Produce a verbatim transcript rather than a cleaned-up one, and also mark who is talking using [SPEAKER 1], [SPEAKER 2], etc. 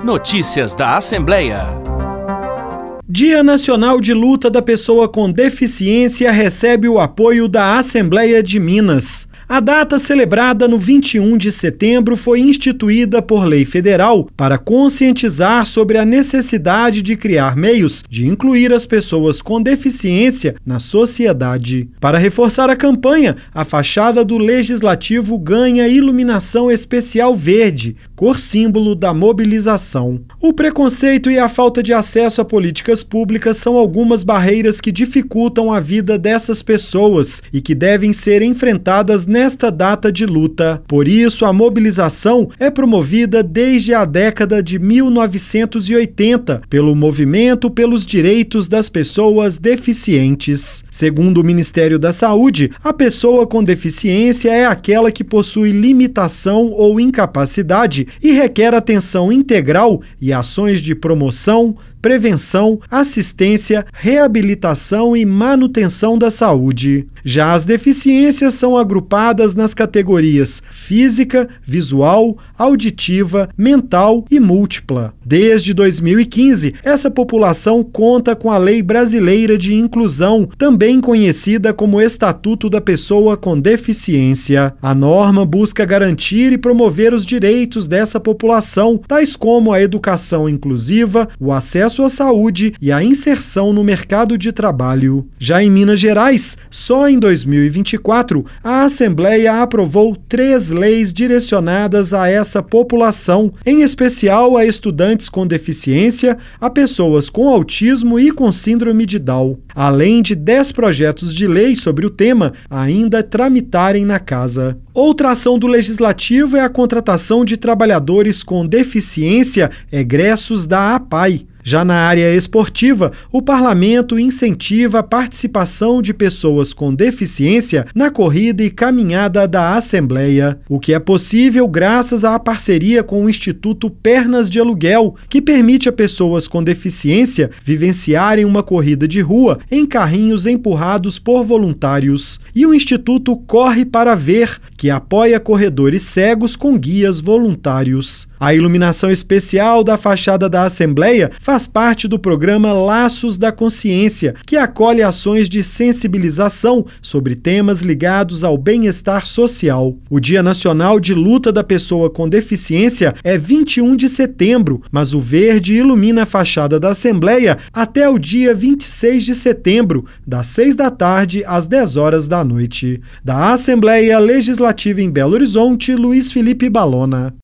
[SPEAKER 1] Notícias da Assembleia.
[SPEAKER 2] Dia Nacional de Luta da Pessoa com Deficiência recebe o apoio da Assembleia de Minas. A data, celebrada no vinte e um de setembro, foi instituída por lei federal para conscientizar sobre a necessidade de criar meios de incluir as pessoas com deficiência na sociedade. Para reforçar a campanha, a fachada do Legislativo ganha iluminação especial verde, cor símbolo da mobilização. O preconceito e a falta de acesso a políticas públicas são algumas barreiras que dificultam a vida dessas pessoas e que devem ser enfrentadas nesta data de luta. Por isso, a mobilização é promovida desde a década de mil novecentos e oitenta pelo Movimento pelos Direitos das Pessoas Deficientes. Segundo o Ministério da Saúde, a pessoa com deficiência é aquela que possui limitação ou incapacidade e requer atenção integral e ações de promoção, prevenção, assistência, reabilitação e manutenção da saúde. Já as deficiências são agrupadas nas categorias física, visual, auditiva, mental e múltipla. Desde dois mil e quinze, essa população conta com a Lei Brasileira de Inclusão, também conhecida como Estatuto da Pessoa com Deficiência. A norma busca garantir e promover os direitos dessa população, tais como a educação inclusiva, o acesso à saúde e a inserção no mercado de trabalho. Já em Minas Gerais, só em dois mil e vinte e quatro, a Assembleia aprovou três leis direcionadas a essa população, em especial a estudantes com deficiência, a pessoas com autismo e com síndrome de Down, além de dez projetos de lei sobre o tema ainda tramitarem na Casa. Outra ação do Legislativo é a contratação de trabalhadores com deficiência egressos da APAI. Já na área esportiva, o Parlamento incentiva a participação de pessoas com deficiência na corrida e caminhada da Assembleia, o que é possível graças à parceria com o Instituto Pernas de Aluguel, que permite a pessoas com deficiência vivenciarem uma corrida de rua em carrinhos empurrados por voluntários, e o Instituto Corre para Ver, que apoia corredores cegos com guias voluntários. A iluminação especial da fachada da Assembleia faz parte do programa Laços da Consciência, que acolhe ações de sensibilização sobre temas ligados ao bem-estar social. O Dia Nacional de Luta da Pessoa com Deficiência é vinte e um de setembro, mas o verde ilumina a fachada da Assembleia até o dia vinte e seis de setembro, das seis da tarde às dez horas da noite. Da Assembleia Legislativa em Belo Horizonte, Luiz Felipe Balona.